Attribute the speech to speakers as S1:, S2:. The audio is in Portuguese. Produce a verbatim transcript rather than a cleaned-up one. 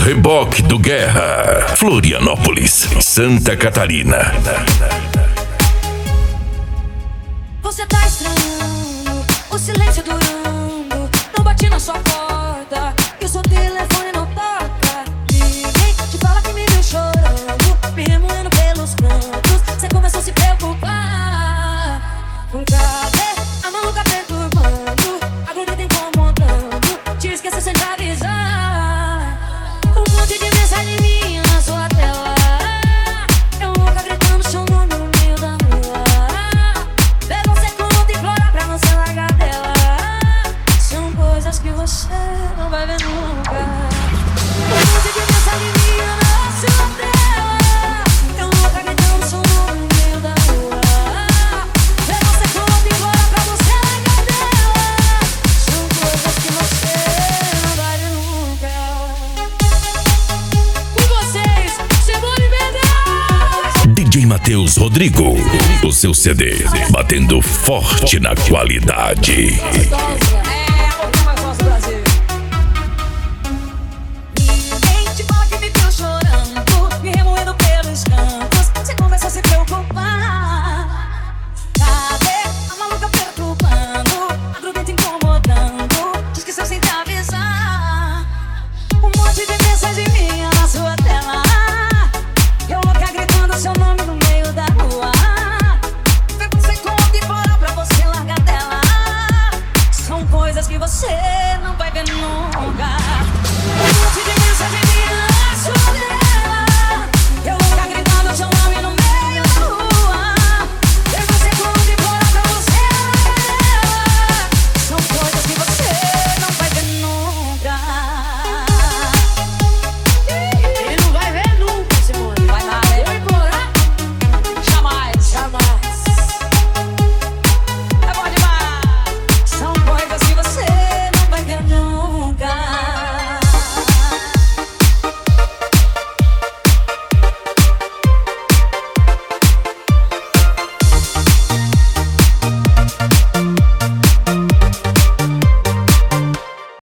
S1: Reboque do Guerra, Florianópolis, Santa Catarina.
S2: Você tá estranhando, o silêncio durando. Não bati na sua porta, e o seu telefone não toca. Ninguém te fala que me viu chorando, me remoendo pelos cantos. Você começou a se preocupar. Cadê a maluca perturbando? A grudita incomodando, te esqueci sem te avisar. Um monte de mensagem minha na sua tela. Eu louca gritando seu nome no meio da rua. Ver você com outra implora pra não se largar dela. São coisas que você não vai ver nunca. Um monte de mensagem minha na sua tela. Eu louca gritando seu nome no meio da rua. Ver você com outra implora pra não se largar dela. São coisas que você não vai ver nunca. Com vocês, Cebola e B dez.
S1: D J Matheus Rodrigo, o seu C D batendo forte na qualidade.
S2: Gostosa.